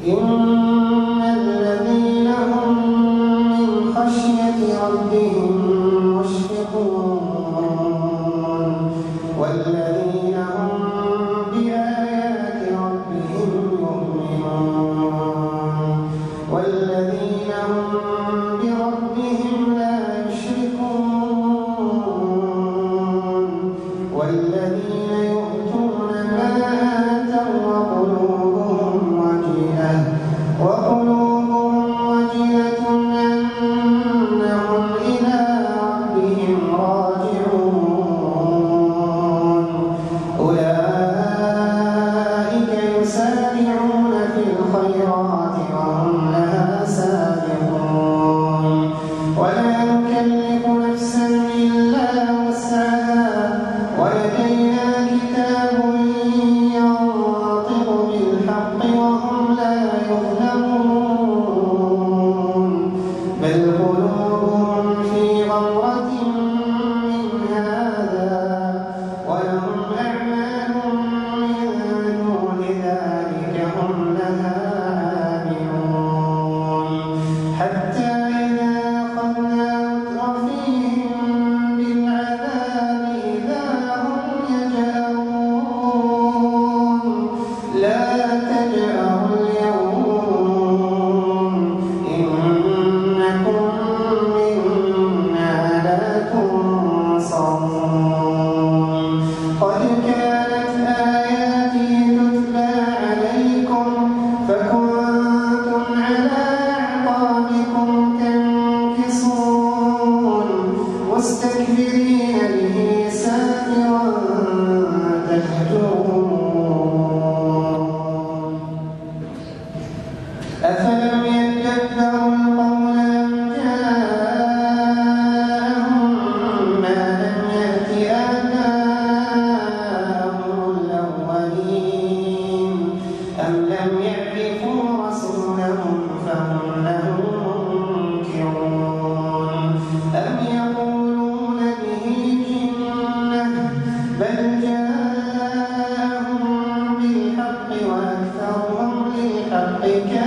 إن الذين هم من خشية ربهم مشفقون والذين هم بآيات ربهم يؤمنون والذين هم بربهم لا يشركون والذين يؤتون ما آتوا وقلوبهم وجلة أنهم إلى ربهم راجعون أولئك يسارعون في الخيرات وهم لها سابقون ولا نكلف نفسا إلا وسعها ولدينا كتاب ينطق بالحق وهم لا يظلمون بل قلوبهم في غمرة من هذا ولهم أعمال من دون ذلك هم لها عاملون حتى إذا أخذنا مترفيهم بالعذاب إذا هم يجأرون لا تجأروا اليوم إنكم منا لا تنصرون قد كانت آياتي تتلى عليكم فكنتم على أعقابكم تنكصون مستكبرين به سامرا تهجرون أفلم يدبروا القول أم جاءهم ما لم يأت آباءهم الأولين أم لم يعرفوا رسولهم فهم له منكرون أم يقولون به جنة بل جاءهم بالحق وأكثرهم للحق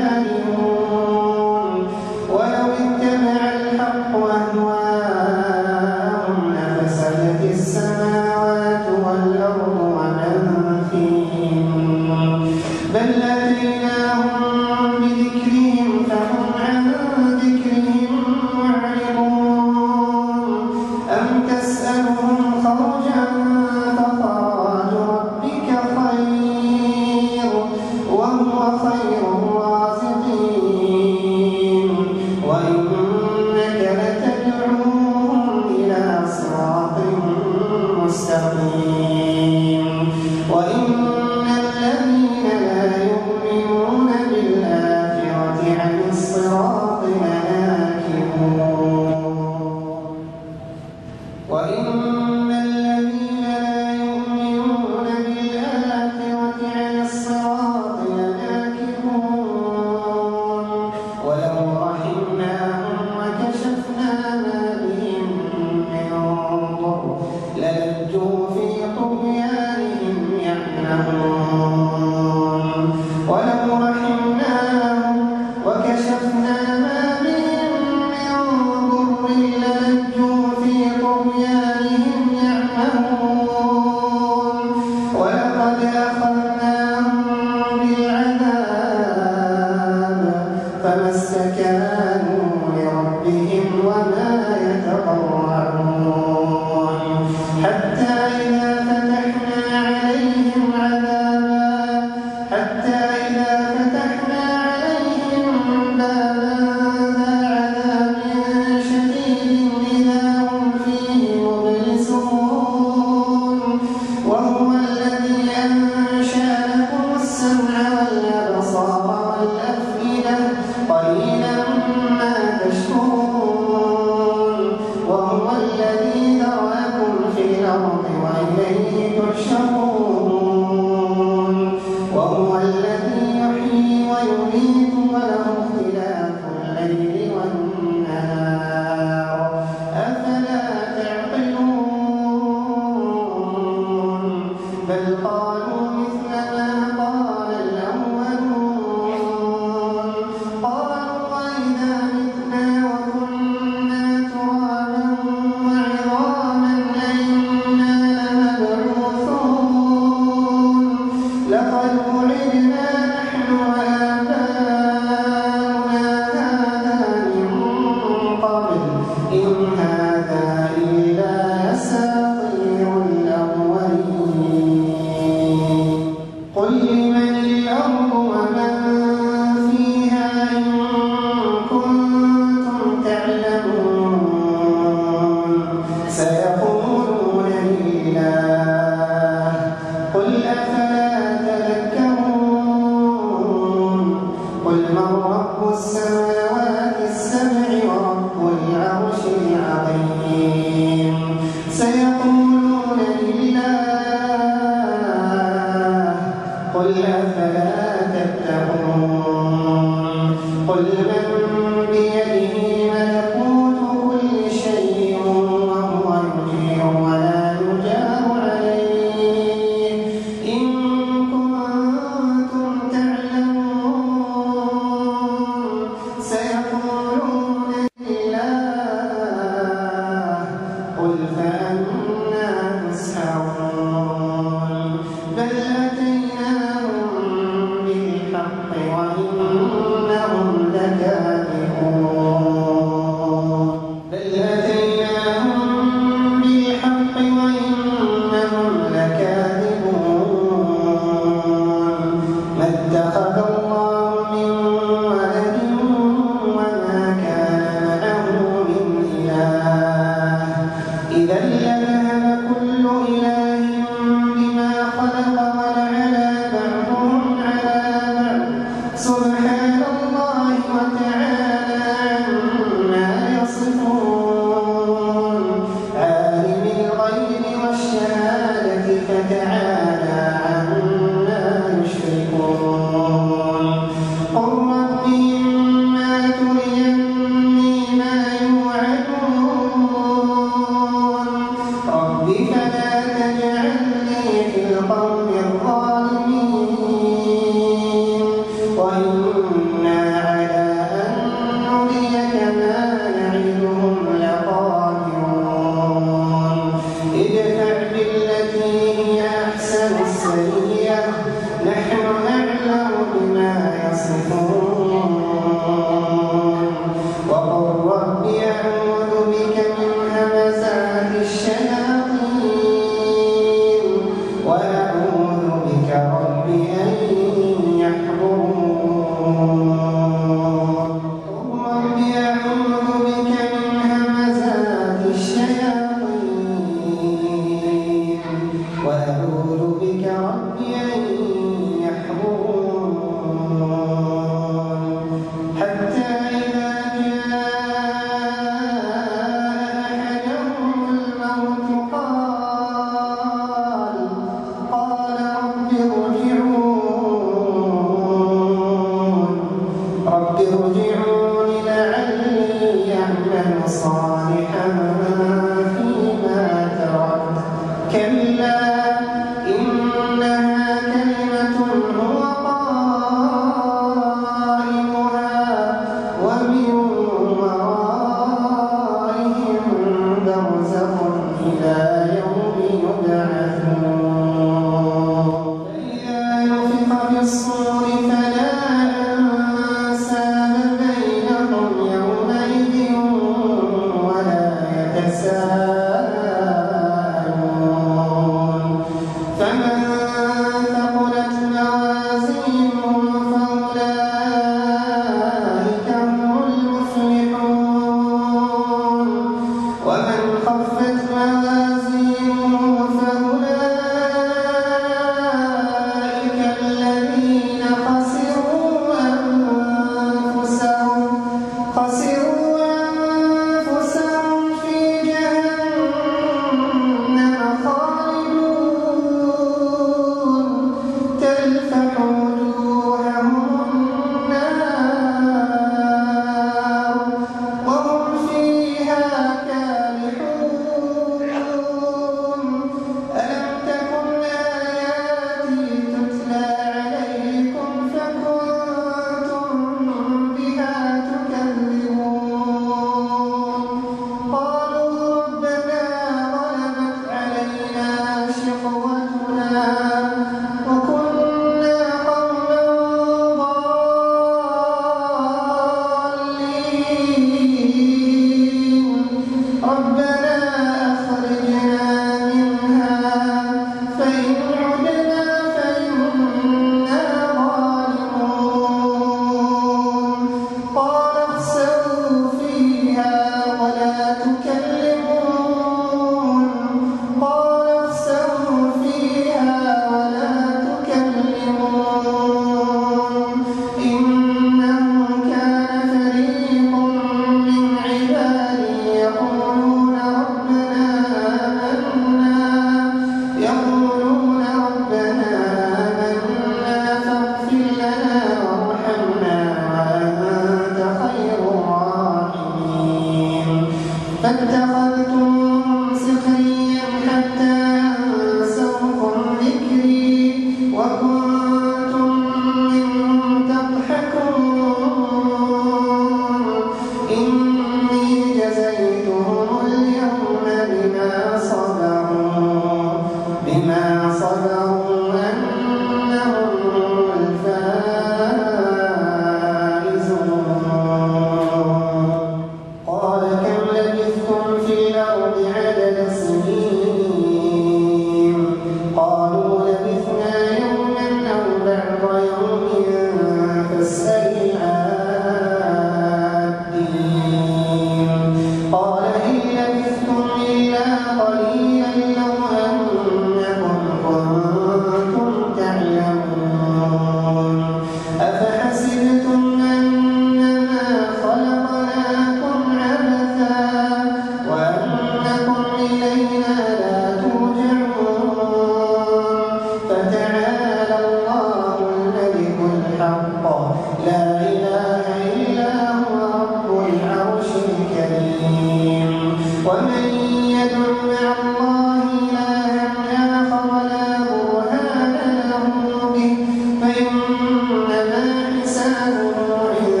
كارهون ولو اتبع الحق أهواءهم لفسدت السماوات والأرض ومن فيهن بل أتيناهم بذكرهم فهم عن ذكرهم معرضون أم تسألهم خرجا فخراج ربك خير وهو خير الرازقين وإنك لتدعوهم إلى صراط مستقيم وإن الذين لا يؤمنون بالآخرة عن الصراط لناكبون وإن الذين لا يؤمنون بالآخرة عن الصراط لناكبون ولو رحمناهم وكشفنا ما بهم من ضر للجوا في طغيانهم يعمهون ولو رحمناهم وكشفنا ما بهم من ضر للجوا في طغيانهم يعمهون ولقد أخذناهم بالعذاب فما استكانوا لربهم وما يتضرعون حتى إذا فتحنا عليهم عذابا حتى إذا قل من رب السماوات السبع